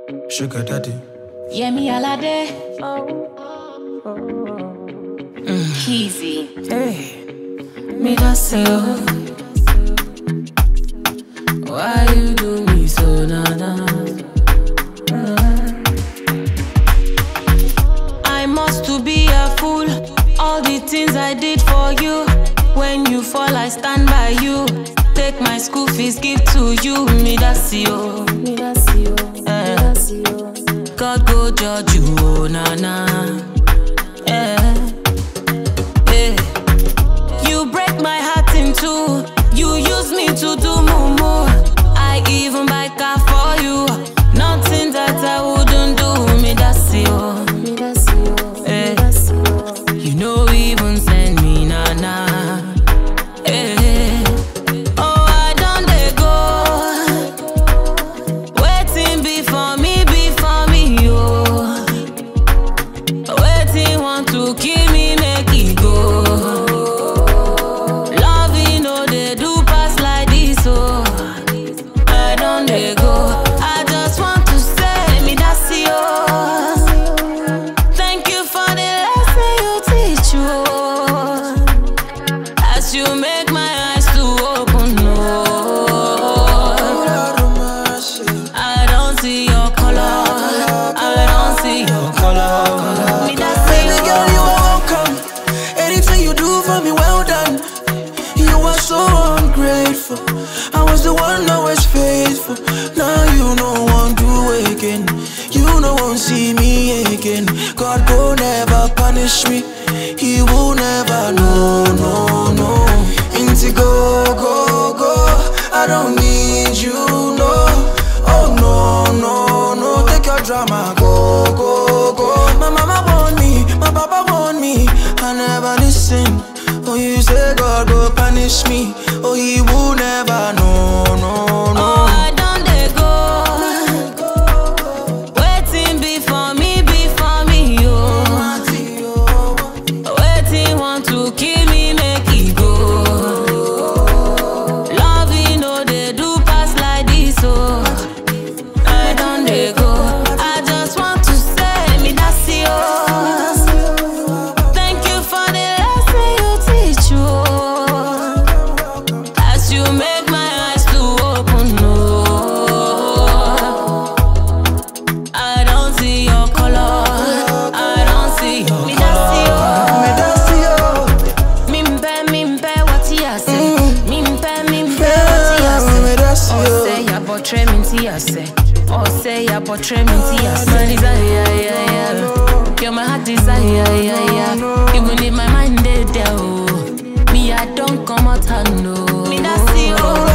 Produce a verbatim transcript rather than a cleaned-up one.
Sugar daddy. Yeah, me alade. Mm. Keezy. Hey, me just say, oh, why you do me so, nana? I must to be a fool. All the things I did for you. When you fall, I stand by you. Take my school fees, give to you. Me that's you. Me that's you. Eh. God go judge you, oh, nana. Eh. Eh. You break my heart in two. You use me to do mumu. I even buy car for you. Nothing that I wouldn't do. Me that's you. Me that's you. Eh. You know even send me nana. Eh. Oh, I done they go. Waiting before me, before me, yo. Waiting want to kill me, make it go. Loving no they do pass like this, oh. I done they go. I just want to say me that's you. Thank you for the lesson you teach, you. As you make my eyes to open, no. I don't see your color. I don't see your color. Me that's Baby you. girl, you are welcome. Anything you do for me, well done. You are so ungrateful. I was the one always faithful. Now you no one do again. You no one see me again. God will never punish me. He will never, no, no, no. Into go, go, go. I don't need you, no. Oh no, no, no. Take your drama, go, go, go. My mama want me, my papa want me. I never listen. Oh, you say God will punish me. Oh, he will never, no, no, no. Oh, I done they go. Waiting before me, before me, yo. Waiting want to kill me, make it go. Loving no they do pass like this, oh. I done they go. I just want to say me that's you. Thank you for the lesson you teach, you. As you make my eyes to open, no. I don't see your color. I don't see your Me color. that's you. Mimpe, mimpe, what you say? Mimpe, mimpe, what you Me say? that's Oh, say you. ya botre minti ya say. Oh, say ya botre minti ya say. My desire, yeah, yeah, yeah. You're my heart desire, yeah, yeah, yeah. Even if my mind dead there, oh. Me, I don't come out, I know. Me that's you.